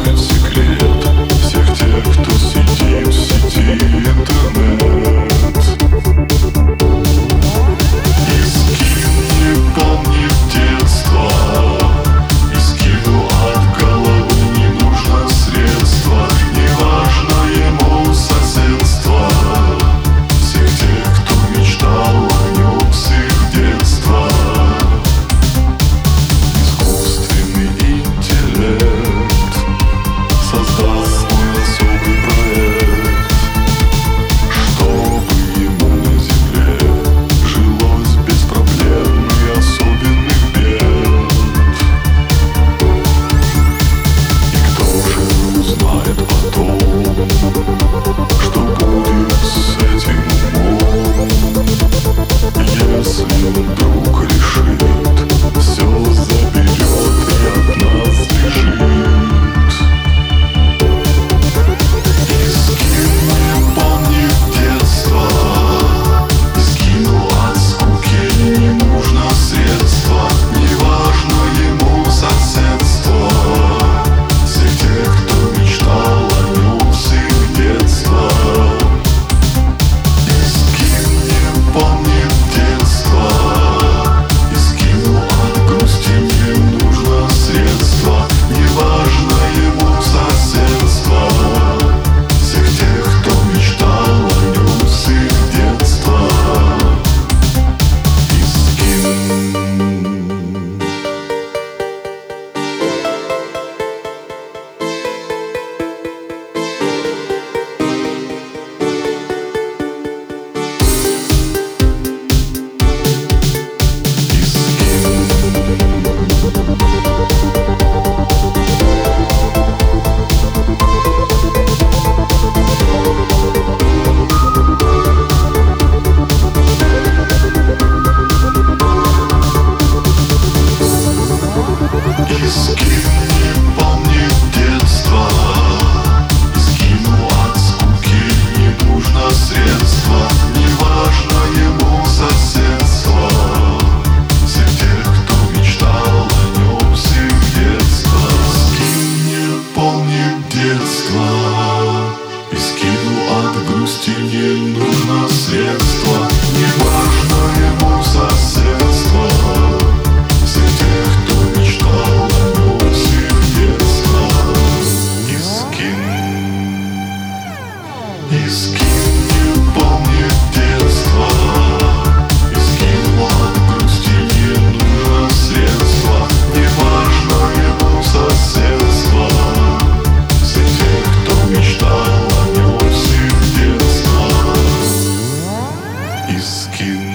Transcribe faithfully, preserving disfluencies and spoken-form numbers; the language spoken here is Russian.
знает секрет всех тех, кто сидит в сети интернет. И скин не помнит детства, и скину от головы не нужно средства. Не важно ему соседство всех тех, кто мечтал о нем с их детства. Искусственный интеллект создал свой особый проект, чтобы ему на земле жилось без проблем и особенных бед. И кто же узнает потом, что будет с этим умом, если он вдруг решит все заберет и от нас бежит. И скин не помнит детства, и скину от скуки не нужно средства. Не важно ему соседство всех тех, кто мечтал о нем с их детства. И скин не помнит детства, и скину от грусти не нужно средства. Не важно ему соседство всех тех, кто мечтал о нем с их детства. И скин. И скин не помнит детства, и скину от скуки не нужно средства. Не важно ему соседство всех тех, кто мечтал о нем с их детства. Скин не помнит детства, и скину от грусти не нужно средства. Не важно ему соседство всех тех, кто мечтал о нем с их детства. И скин. И скин не помнит детства, и скину от грусти не нужно средства. Не важно ему соседство всех тех, кто мечтал о нем с их детства. И скин.